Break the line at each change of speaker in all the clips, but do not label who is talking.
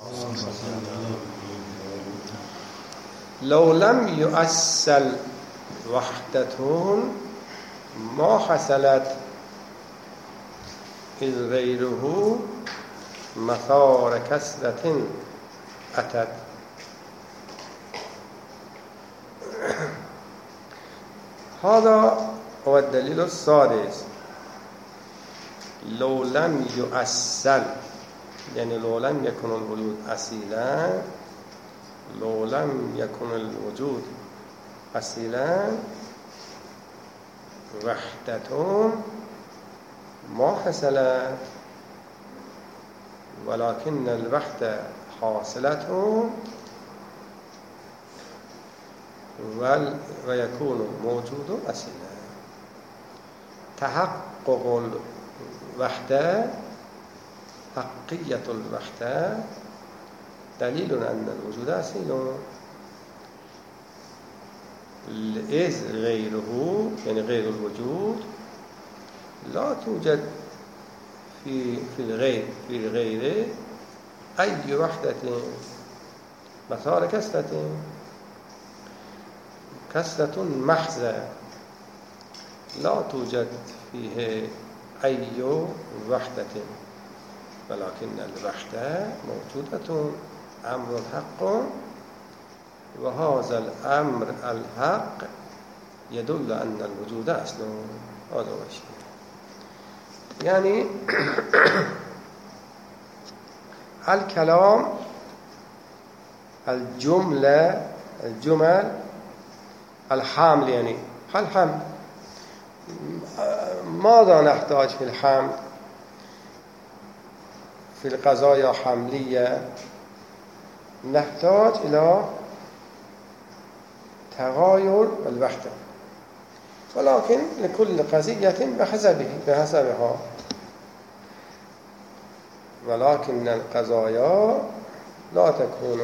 لو لم يؤصل وحدة ما حصلت إذ غيره مثار كسرة أتت. هذا هو الدليل السادس. لو لم يؤصل يعني لو لم يكن الوجود أصيلا، لو لم يكن الوجود أصيلا وحدة ما حصلت، ولكن الوحدة حاصلة ويكون موجود أصيلا. تحقق الوحدة، حقية الوحدة دليل أن الوجود أصيل، إذ غيره يعني غير الوجود لا توجد في الغير أي وحدة مثار كسرة محضة، لا توجد فيه أي وحدة، ولكن الوحدة موجودة أمر الحق، وهذا الأمر الحق يدل أن الوجود أصل. هذا هو الشيء. يعني الكلام الجمل الحمل، يعني الحمل ماذا نحتاج في الحمل؟ في القضايا حملية نحتاج إلى تغاير الوحدة، ولكن لكل قضية بحسبها. ولكن القضايا لا تكون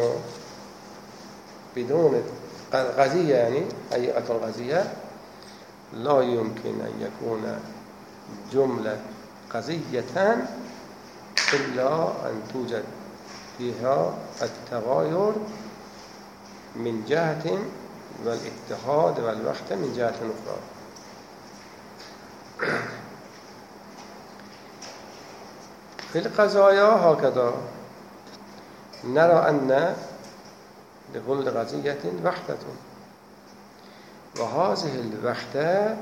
بدون قضية، يعني هيئة القضية لا يمكن أن يكون جملة قضية إلا أن توجد فيها التغاير من جهة والاتحاد والوحدة من جهة أخرى. في القضايا هكذا نرى أن لكل قضية وحدة، وهذه الوحدة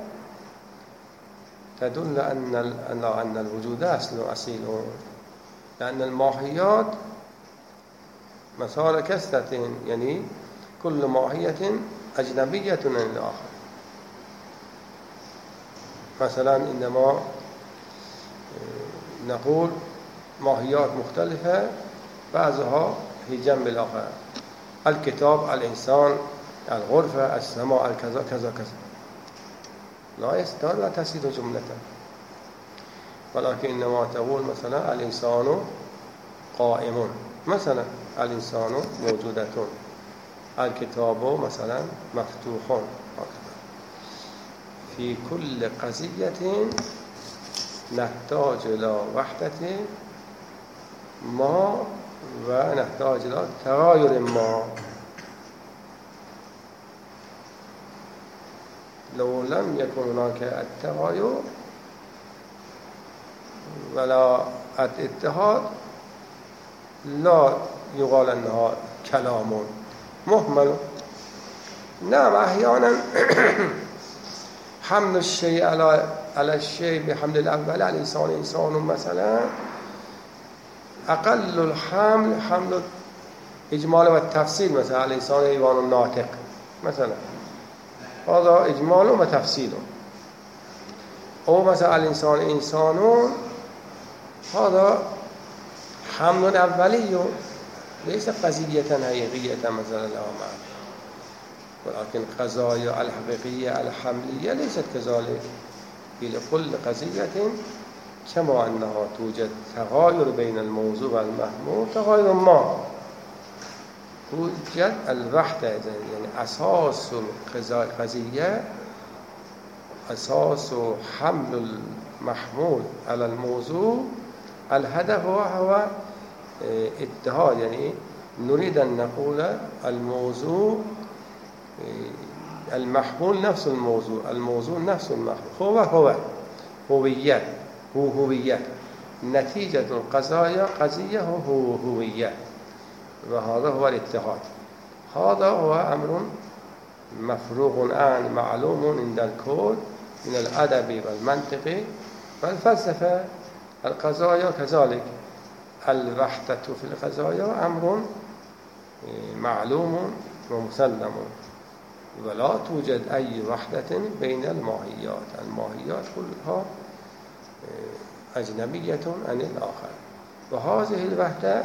تدل أن الوجود أصيل، لأن الماهيات مسار كسرة، يعني كل ماهية أجنبية عن الآخر. مثلا إنما نقول ماهيات مختلفة بعضها في جنب الآخر، الكتاب، الإنسان، الغرفة، السماء، الكذا كذا كذا، لا تصير جملة. ولكن إنما تقول مثلا الإنسان قائم، مثلا الإنسان موجودة، الكتاب مثلا مفتوح. في كل قضية نحتاج إلى وحدة ما ونحتاج إلى تغاير ما. لو لم يكن هناك التغاير ولا الاتحاد لا يقال أنها كلام مهمل. نعم، أحيانا حمل الشيء على الشيء بحمل الأول، الإنسان إنسان مثلا، أقل الحمل حمل إجمال والتفصيل، مثلا الإنسان حيوان ناطق مثلا، هذا إجمال وتفصيل. أو مثلا الإنسان إنسان، هذا حمل أولي ليس قضية حقيقية مثلا لا معنى. ولكن قضايا الحقيقية الحملية ليست كذلك. في كل قضية كما أنها توجد تغاير بين الموضوع والمحمول، تغاير ما توجد الوحدة، يعني أساس القضية، أساس حمل المحمول على الموضوع، الهدف هو اتحاد، يعني نريد أن نقول الموضوع المحمول نفس الموضوع نفس المحمول، هو هوية نتيجة القضايا قضية هوية، وهذا هو الاتحاد. هذا هو أمر مفروغ عنه معلوم عند الكل من الأدب والمنطق والفلسفة. القضايا كذلك، الوحدة في القضايا أمر معلوم ومسلم، ولا توجد أي وحدة بين الماهيات. الماهيات كلها أجنبية عن الآخر، وهذه الوحدة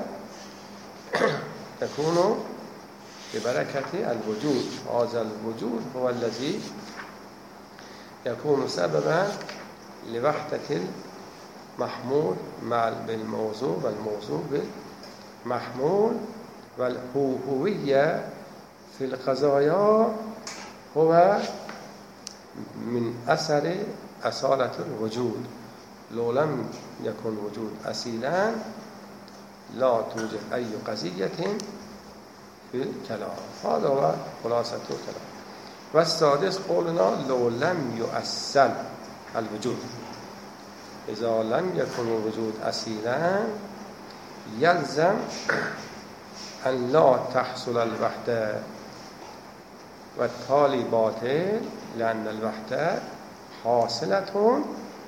تكون ببركة الوجود. هذا الوجود هو الذي يكون سببا لوحدة المحمول بالموضوع والموضوع بالمحمول. والهوية في القضايا هو من أثر أصالة الوجود. لو لم يكن وجود أصيلا لا توجد أي قضية في الكلام. هذا هو خلاصة الكلام. والسادس قولنا لو لم يؤصل الوجود، إذا لم يكن الوجود أصيلا يلزم أن لا تحصل الوحدة، والتالي باطل، لأن الوحدة حاصلة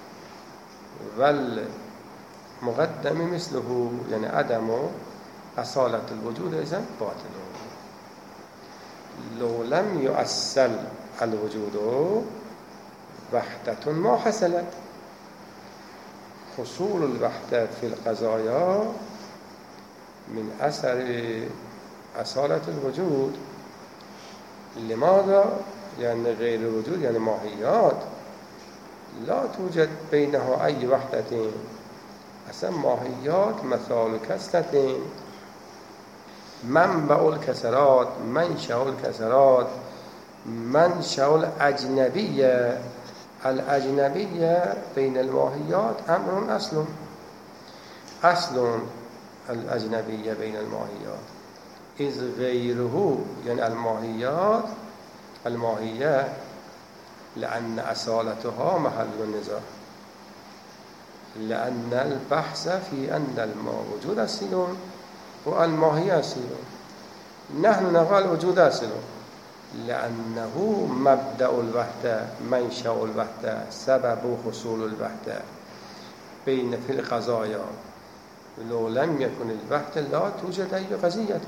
والمقدم مثله، يعني عدم أصالة الوجود إذن باطل. لو لم يؤصل الوجود وحدة ما حصلت. حصول الوحدة في القضايا من أثر أصالة الوجود. لماذا؟ لأن غير الوجود يعني ماهيات لا توجد بينها أي وحدة. أصلا ماهيات مثال كسرتين، منبع الكسرات، منشأ الكسرات، منشأ الأجنبية. الأجنبية بين الماهيات أمر أصل الأجنبية بين الماهيات، إذ غيره يعني الماهية لأن أصالتها محل النزاع، لأن البحث في أن الوجود أصيل والماهية أصيل. نحن نقول الوجود أصيل لأنه مبدأ الوحدة، منشأ الوحدة، سبب حصول الوحدة بين في القضايا. لو لم يكن الوحدة لا توجد أي قضية.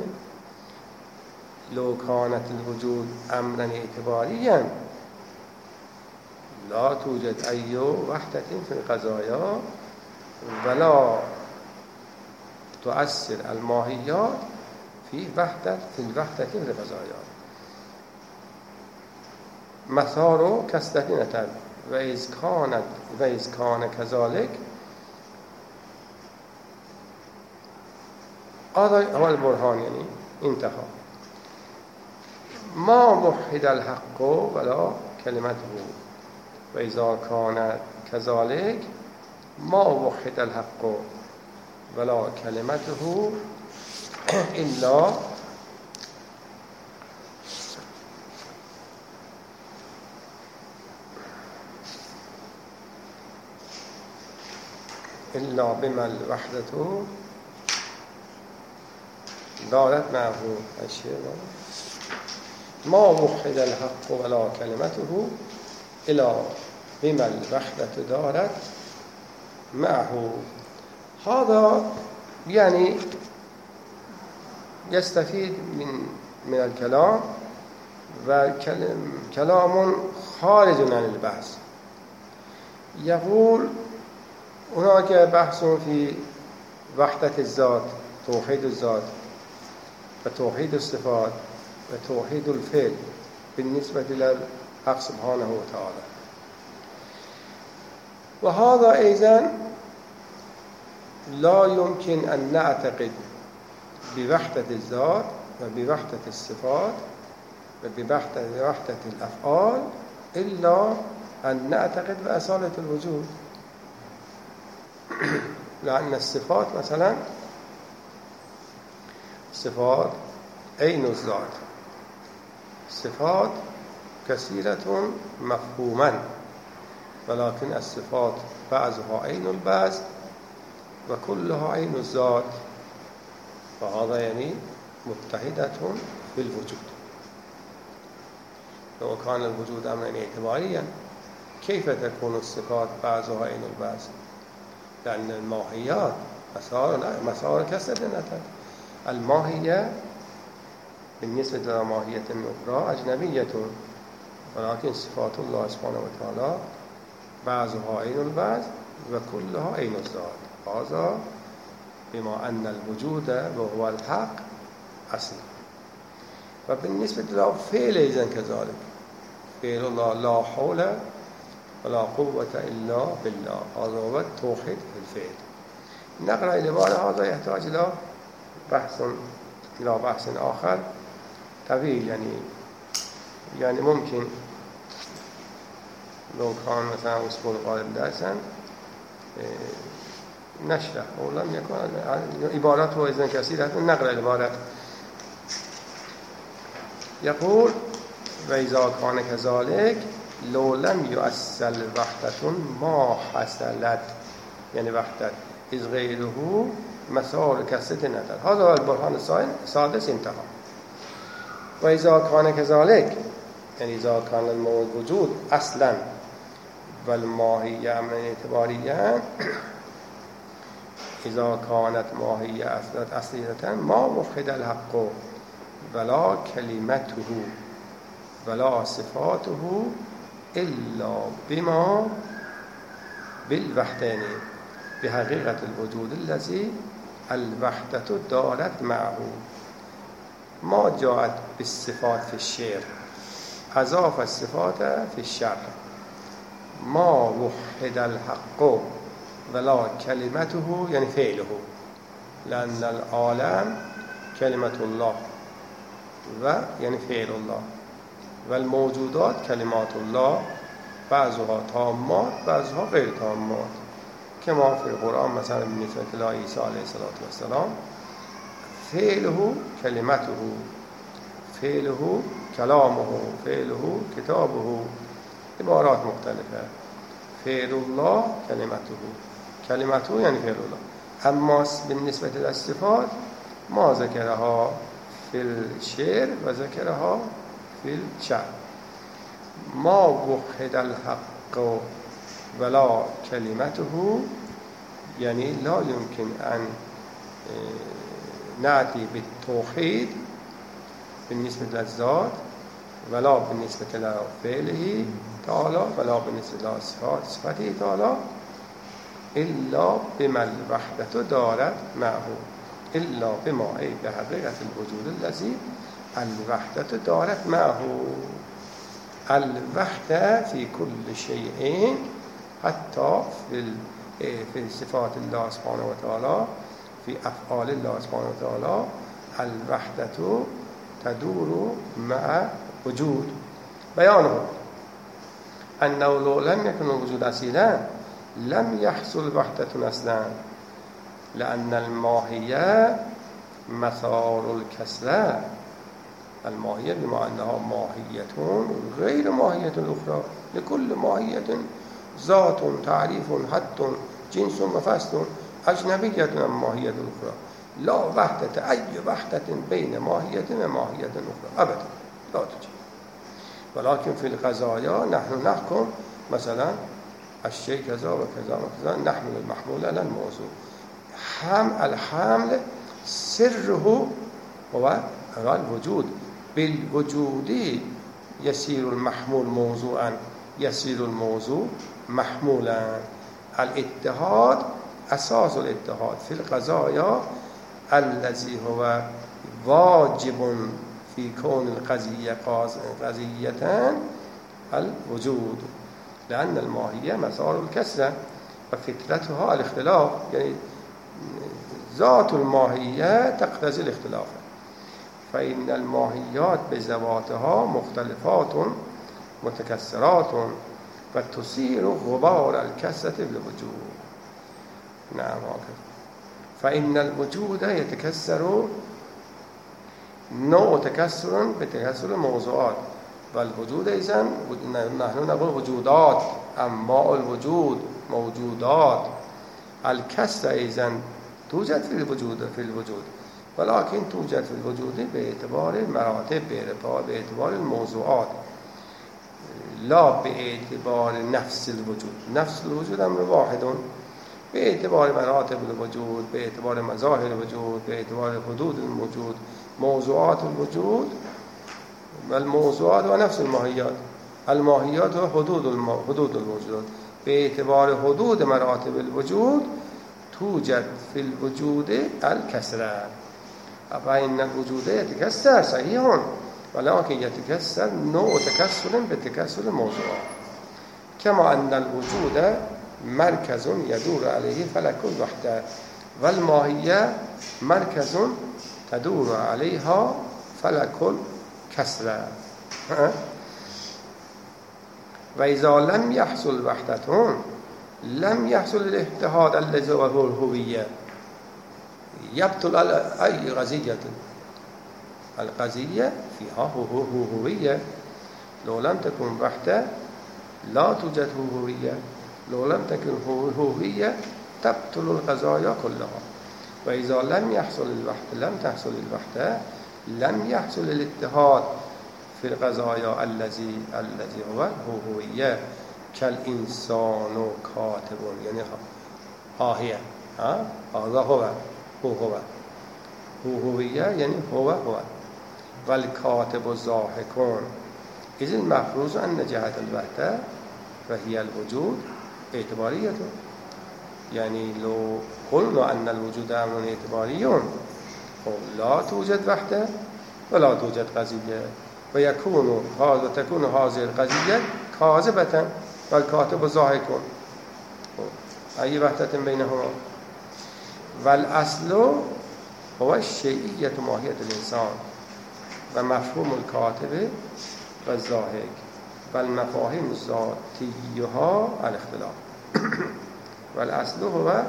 لو كانت الوجود أمرا اعتباريا لا توجد أي وحدة في القضايا، ولا تؤثر الماهيات في الوحدة في القضايا. مثال كسرتين، وإذ كان كذلك. هذا هو البرهان، يعني انتهى. ما وحد الحق ولا كلمته. وإذا كان كذلك ما وحد الحق ولا كلمته إلا بما الوحدة دارت معه الشيء. ما وحد الحق ولا كلمته إلا بما الوحدة دارت معه. هذا يعني يستفيد من الكلام، وكلام خارج عن البحث. يقول هناك بحث في وحدة الذات، توحيد الذات وتوحيد الصفات وتوحيد الفعل بالنسبة للحق سبحانه وتعالى. وهذا أيضا لا يمكن أن نعتقد بوحدة الذات وبوحدة الصفات وبوحدة الأفعال إلا أن نعتقد بأصالة الوجود. لأن الصفات مثلا صفات عین الذات. صفات كثيرة مفهوما ولكن الصفات بعضها عین البعض و كلها عین الذات، فهذا يعني متحدة بالوجود. لو كان الوجود أمرا اعتباريا كيف تكون الصفات بعضها عین البعض؟ لأن الماهيات مسار كسر نتد. الماهية بالنسبة إلى ماهية أخرى أجنبية، ولكن صفات الله سبحانه وتعالى بعضها عین البعض و كلها عین الذات. هذا بما أن الوجود وهو الحق أصل. وبالنسبة إلى فعل إذن كذلك، فعل الله لا حول ولا قوة إلا بالله، هذا هو التوحيد في الفعل. نقرأ العبارة هذا يحتاج إلى بحث آخر طويل، يعني ممكن لو كان مثلا أسبوع القادم درسا نشرح ولم يكن عبارات وإذن كثيرة. نقرأ العبارة. يقول وإذا كان كذلك لو لم يؤصل وحدة ما حصلت، يعني وحدة إذ غيره مسار كسرة ندر. هذا هو البرهان السادس انتهى. وإذا كان كذلك يعني إذا كان الوجود أصلا والماهية أمرا اعتباريا، إذا كانت ماهية أصلية ما وحد الحق ولا كلمته ولا صفاته إلا بما بالوحدين بحقيقة الوجود الذي الوحدة دارت معه. ما جاءت بالصفات في الشعر أضاف الصفات في الشرع. ما وحد الحق ولا كلمته يعني فعله، لأن العالم كلمة الله و يعني فعل الله، والموجودات كلمات الله بعضها تامات بعضها غير تامات، كما في القرآن مثلا بالنسبة إلى عيسى عليه الصلاة والسلام فعله كلمته، فعله كلامه، فعله كتابه، عبارات مختلفة. فعل الله كلمته يعني فعل الله. أما بالنسبة للصفات ما ذكرها في الشعر وذكرها في الشعر. ما وحد الحق ولا كلمته يعني لا يمكن أن نأتي بالتوحيد بالنسبة للذات ولا بالنسبة لفعله تعالى ولا بالنسبة لصفاته تعالى إلا بما الوحدة دارت معه، إلا بما أي بحقيقة الوجود الذي الوحدة دارت معه. الوحدة في كل شيء حتى في صفات الله سبحانه وتعالى، في أفعال الله سبحانه وتعالى الوحدة تدور مع وجود. بيانه أنه لو لم يكن الوجود أصيلا لم يحصل وحدة أصلا، لأن الماهية مثار الكسرة. الماهية بما أنها ماهية غير ماهية الأخرى، لكل ماهية ذات تعريف حد جنس وفصل أجنبية عن ماهية الأخرى. لا وحدة أي وحدة بين ماهية وماهية أخرى أبدا لا توجد. ولكن في القضايا نحن نحكم مثلا الشيء كذا وكذا وكذا، نحمل المحمول على الموضوع. الحمل سره هو الوجود، بالوجود يصير المحمول موضوعا، يصير الموضوع محمولا. الاتحاد أساس الاتحاد في القضايا الذي هو واجب في كون القضية قضية الوجود، لأن الماهية مسار الكسرة وفكرتها الاختلاف، يعني ذات الماهية تقتضي الاختلاف. فإن الماهيات بذواتها مختلفات متكسرات وتثير غبار الكسرة بالوجود. نعم هكذا. فإن الوجود يتكسر نوع تكسر بتكسر الموضوعات والوجود إذن نحن نقول وجودات أنواع الوجود موجودات الكسر إذن توجد في الوجود ولكن توجد في الوجود باعتبار المراتب باعتبار الموضوعات لا باعتبار نفس الوجود. نفس الوجود أمر واحد باعتبار مراتب الوجود باعتبار مظاهر الوجود باعتبار حدود الوجود موضوعات الوجود والموضوعات ونفس الماهيات وحدود الوجود باعتبار حدود مراتب الوجود توجد في الوجود الكسرة. فإن الوجود يتكسر صحيح ولكن يتكسر نوع تكسر بتكسر الموضوع كما أن الوجود مركز يدور عليه فلك الوحدة والماهية مركز تدور عليها فلك الكسرة. وإذا لم يحصل وحدة لم يحصل الاتحاد الذي هو الهوية يبطل أي قضية. القضية فيها هوية لو لم تكن وحدة لا توجد هوية لو لم تكن هوية تبطل القضايا كلها. وإذا لم يحصل الوحدة لم تحصل الوحدة لم يحصل الاتحاد في القضايا الذي هو هوية كالإنسان كاتب يعني هي هذا هو هوية يعني هو والكاتب الضاحكون. إذ المفروض أن جهة الوحدة فهي الوجود اعتبارية. يعني لو قلنا أن الوجود أمر اعتباري لا توجد وحدة ولا توجد قضية وتكون هذه القضية كاذبة والكاتب الضاحكون أي وحدة بينهما. والأصل هو الشيئية ماهية الإنسان ومفهوم الكاتب والضاحك والمفاهيم ذاتيها الاختلاف. والأصل هو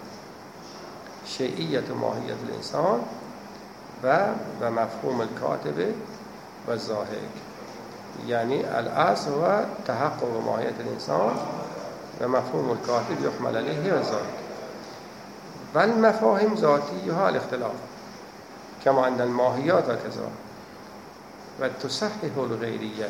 شيئية ماهية الإنسان ومفهوم الكاتب والضاحك. يعني الأصل هو تحقق ماهية الإنسان ومفهوم الكاتب يحمل عليه والضاحك والمفاهيم ذاتيها الاختلاف كما أن الماهيات كذا. وتصحح الغيرية.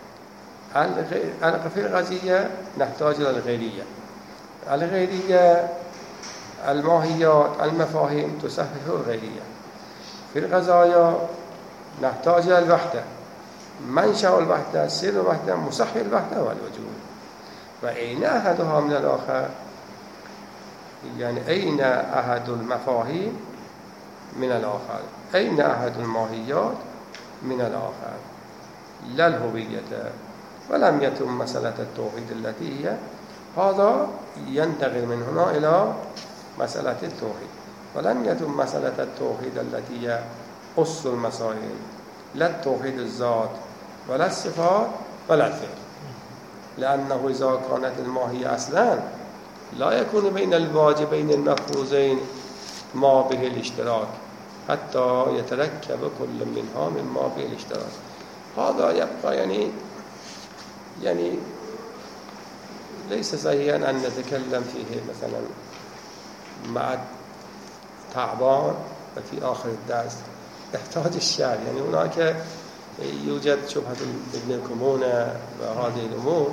في القضية نحتاج إلى الغيرية الماهيات المفاهيم تصحح الغيرية. في القضايا نحتاج إلى الوحدة منشأ الوحدة سر الوحدة مصحح الوحدة والوجود. وأين أحدها من الآخر؟ يعني أين أحد المفاهيم من الآخر أين أحد الماهيات من الآخر لا الهوية. ولم يتم مسألة التوحيد التي هي هذا ينتقل من هنا إلى مسألة التوحيد. ولم يتم مسألة التوحيد التي هي أصل المسائل لا التوحيد الذات ولا الصفات ولا الفعل. لأنه إذا كانت الماهية أصلا لا يكون بين الواجبين المفروضين ما به الاشتراك حتى يتركب كل منها مما به الاشتراك. هذا يبقى يعني ليس صحيحا أن نتكلم فيه مثلا مع تعبان وفي آخر الدرس يحتاج الشعر. يعني هناك يوجد شبهة ابن الكمونة وهذه الأمور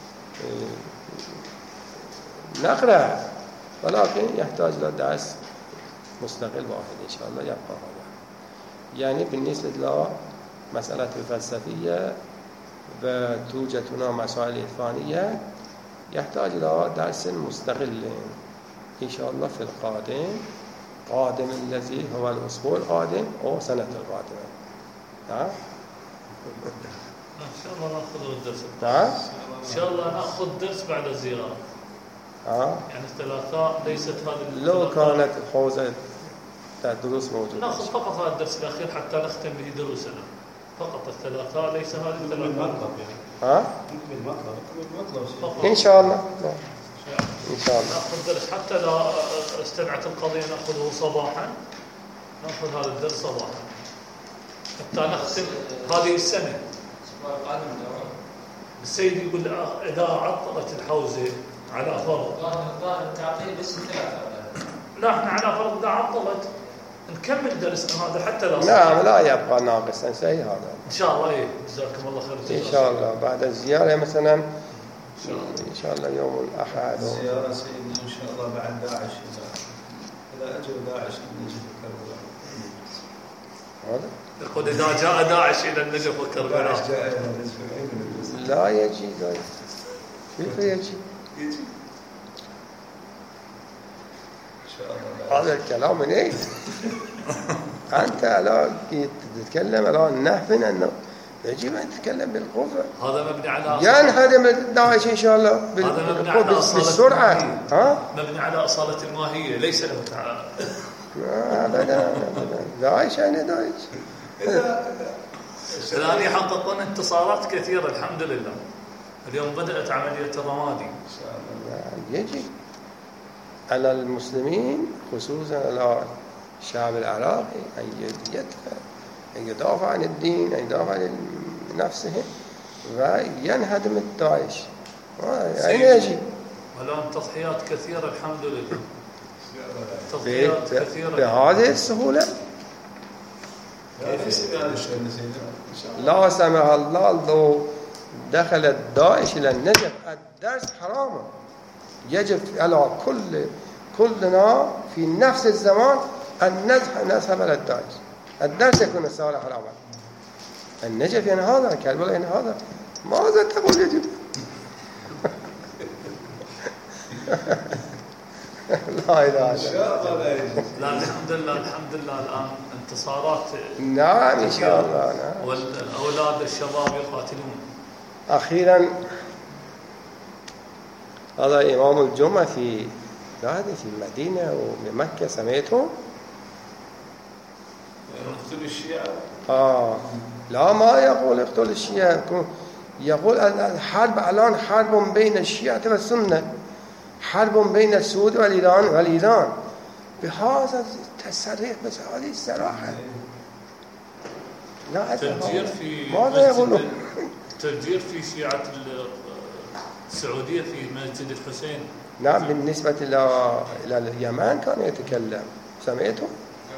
نقرأ ولكن يحتاج إلى درس مستقل واحد إن شاء الله يبقى هذا. يعني بالنسبة لمسألة الفلسفية وتوجد هنا مسائل إطفانية يحتاج إلى درس مستقل إن شاء الله في القادم الذي هو الأسبوع القادم أو سنة القادمة. نعم
إن شاء الله نأخذ الدرس.
نعم
إن شاء الله نأخذ درس بعد الزيارة. يعني الثلاثاء ليست هذه
لو كانت حوزة الدروس موجودة
نأخذ فقط هذا الدرس الأخير حتى نختم به دروسنا فقط. الثلاثاء ليس هذه الثلاثاء
إن شاء الله. إن شاء الله
نأخذ درس حتى لا استمعت القضية نأخذه صباحا. نأخذ هذا الدرس صباحا. حتى نختم هذه السنة. السيد يقول إذا عطلت الحوزة على فرض
ظاهر التعطيل بس 3.
لا احنا على فرض إذا عطلت نكمل درسنا هذا حتى لو
نعم لا يبقى ناقصا شيء هذا
إن شاء الله. إيه جزاكم الله خير.
إن شاء الله بعد الزيارة مثلا إن شاء الله يوم الأحد
الزيارة سيدنا إن شاء الله بعد داعش إذا أجل داعش نجد كربلاء.
هذا
يقول إذا جاء داعش إلى النجف وكربلاء.
داعش جاء إلى النجف.
لا يجي كيف يجي؟ هذا الكلام من ايه؟ انت لا تتكلم الان نحن انه يجب ان تتكلم بالقوه.
هذا مبني على
ينهدم داعش ان شاء الله
هذا مبني على
بالسرعه. ها؟
مبني على اصاله الماهيه ليس له تعالى.
ابدا داعش يعني داعش.
الان يحققون انتصارات كثيره الحمد لله. اليوم بدات عمليه الرمادي ان شاء
الله. يجي على المسلمين خصوصا على الشعب العراقي أن يدافع عن الدين، أن يدافع عن نفسه وينهدم الداعش. يعني يجي
والآن تضحيات كثيرة الحمد لله. تضحيات كثيرة
بهذه السهولة.
كيف
لا سمح الله لو دخل الداعش إلى النجف الدرس حرام. يجب على كلنا في نفس الزمان أن نذهب إلى الدرس. الدرس يكون السؤال حراما. النجف يعني هذا، كربلاء يعني هذا. ماذا تقول يجب؟ لا إله إلا الله.
لا الحمد لله الحمد لله الآن انتصارات.
نعم إن شاء الله. نعم.
والأولاد الشباب يقاتلون.
أخيرا هذا إمام الجمعة في المدينة ومكة سمعته؟
اقتل الشيعة.
لا ما يقول اقتل الشيعة، يقول الحرب الآن حرب بين الشيعة والسنة، حرب بين السعود والإيران بهذا التصريح بهذه الصراحة. لا
تفجير في
ماذا يقولون؟
تفجير في شيعة السعودية في مسجد الحسين.
نعم بالنسبة إلى اليمن كان يتكلم، سمعته؟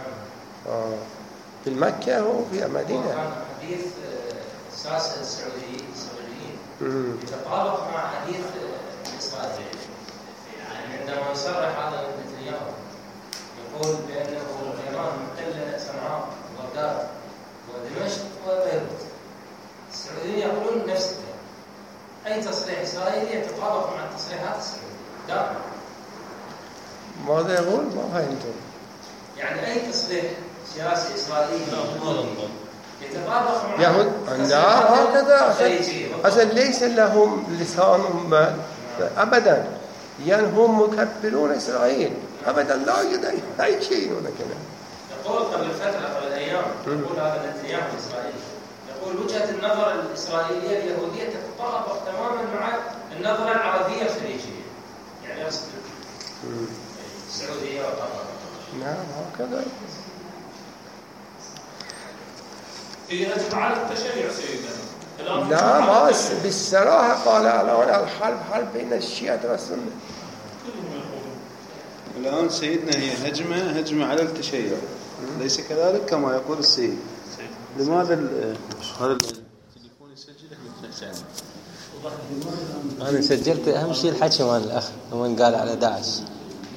في مكة وفي المدينة.
كان حديث ساسة السعوديين يتطابق مع حديث الإسرائيلي. يعني عندما يصرح هذا نتنياهو يقول بأنه إيران محتلة صنعاء وبغداد ودمشق وبيروت. السعوديين يقولون نفس الكلام. أي تصريح إسرائيلي يتطابق مع التصريحات السعودية.
ماذا يقول؟ ما فهمتم.
يعني أي تصريح سياسي إسرائيلي يتطابق مع
يهود. نعم هكذا. أصلا ليس لهم لسان أبدا، يعني هم مكبرون إسرائيل أبدا، لا يوجد أي شيء هنا كذا.
يقول قبل فترة قبل أيام يقول هذا نتنياهو الإسرائيلي يقول وجهة النظر الإسرائيلية اليهودية تتطابق تماما مع النظرة العربية الخليجية. يعني يقصد السعودية وقطر.
نعم هكذا.
يجب على التشيع سيدنا.
لا بالصراحة قال الآن الحرب حرب بين الشيعة والسنة.
الآن سيدنا هي هجمة على التشيع، ليس كذلك كما يقول السيد. لماذا هذا التليفون يسجل؟
أنا سجلت أهم شيء الحكي مال الأخ وين قال على داعش.